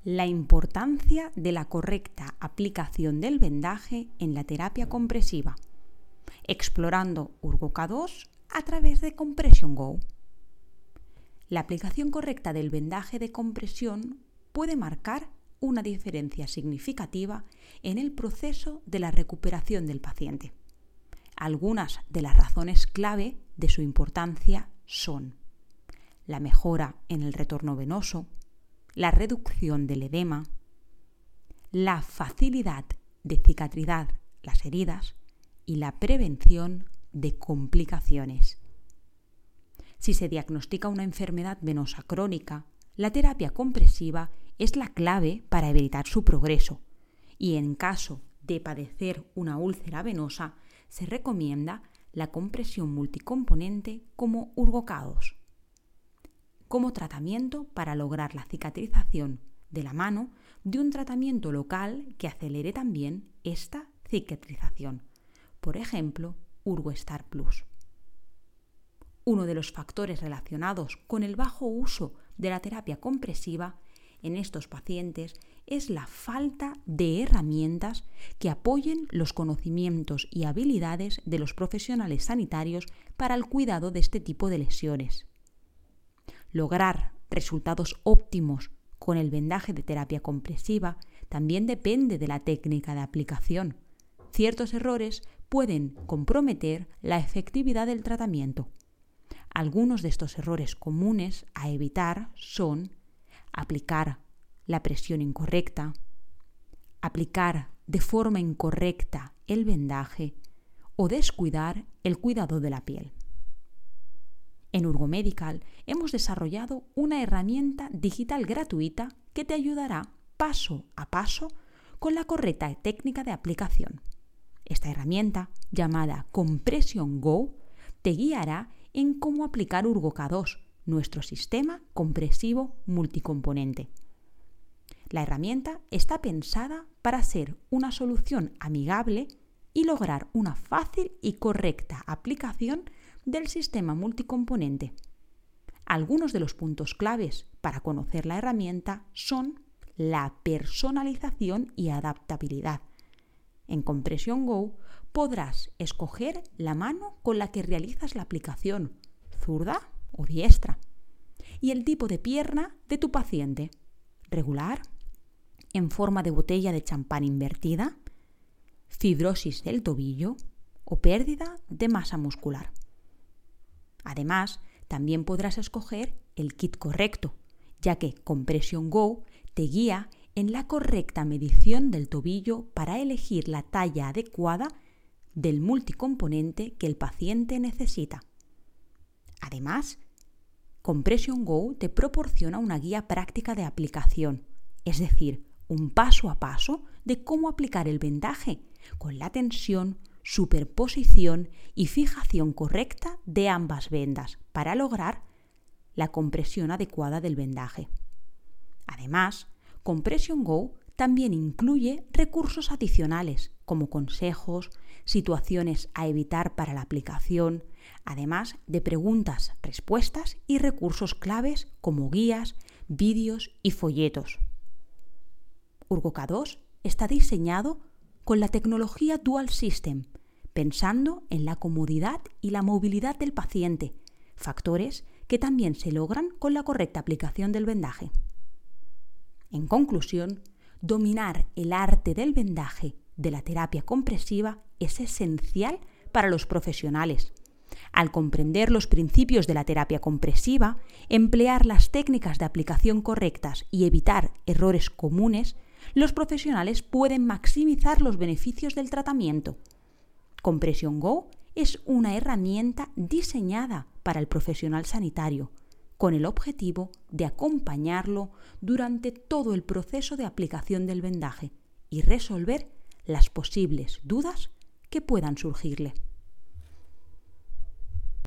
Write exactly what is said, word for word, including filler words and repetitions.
La importancia de la correcta aplicación del vendaje en la terapia compresiva, explorando Urgo K dos a través de Compression Go. La aplicación correcta del vendaje de compresión puede marcar una diferencia significativa en el proceso de la recuperación del paciente. Algunas de las razones clave de su importancia son la mejora en el retorno venoso, la reducción del edema, la facilidad de cicatrizar las heridas y la prevención de complicaciones. Si se diagnostica una enfermedad venosa crónica, la terapia compresiva es la clave para evitar su progreso y en caso de padecer una úlcera venosa, se recomienda la compresión multicomponente como Urgo K dos. Como tratamiento para lograr la cicatrización de la mano de un tratamiento local que acelere también esta cicatrización. Por ejemplo, UrgoStar Plus. Uno de los factores relacionados con el bajo uso de la terapia compresiva en estos pacientes es la falta de herramientas que apoyen los conocimientos y habilidades de los profesionales sanitarios para el cuidado de este tipo de lesiones. Lograr resultados óptimos con el vendaje de terapia compresiva también depende de la técnica de aplicación. Ciertos errores pueden comprometer la efectividad del tratamiento. Algunos de estos errores comunes a evitar son aplicar la presión incorrecta, aplicar de forma incorrecta el vendaje o descuidar el cuidado de la piel. En Urgo Medical hemos desarrollado una herramienta digital gratuita que te ayudará paso a paso con la correcta técnica de aplicación. Esta herramienta, llamada Compression Go, te guiará en cómo aplicar Urgo K dos, nuestro sistema compresivo multicomponente. La herramienta está pensada para ser una solución amigable y lograr una fácil y correcta aplicación del sistema multicomponente. Algunos de los puntos claves para conocer la herramienta son la personalización y adaptabilidad. En Compression Go podrás escoger la mano con la que realizas la aplicación, zurda o diestra, y el tipo de pierna de tu paciente, regular, en forma de botella de champán invertida, fibrosis del tobillo o pérdida de masa muscular. Además, también podrás escoger el kit correcto, ya que Compression Go te guía en la correcta medición del tobillo para elegir la talla adecuada del multicomponente que el paciente necesita. Además, Compression Go te proporciona una guía práctica de aplicación, es decir, un paso a paso de cómo aplicar el vendaje con la tensión, superposición y fijación correcta de ambas vendas para lograr la compresión adecuada del vendaje. Además, Compression Go también incluye recursos adicionales como consejos, situaciones a evitar para la aplicación, además de preguntas, respuestas y recursos claves como guías, vídeos y folletos. Urgo K dos está diseñado con la tecnología Dual System, pensando en la comodidad y la movilidad del paciente, factores que también se logran con la correcta aplicación del vendaje. En conclusión, dominar el arte del vendaje de la terapia compresiva es esencial para los profesionales. Al comprender los principios de la terapia compresiva, emplear las técnicas de aplicación correctas y evitar errores comunes, los profesionales pueden maximizar los beneficios del tratamiento. Compression Go es una herramienta diseñada para el profesional sanitario, con el objetivo de acompañarlo durante todo el proceso de aplicación del vendaje y resolver las posibles dudas que puedan surgirle.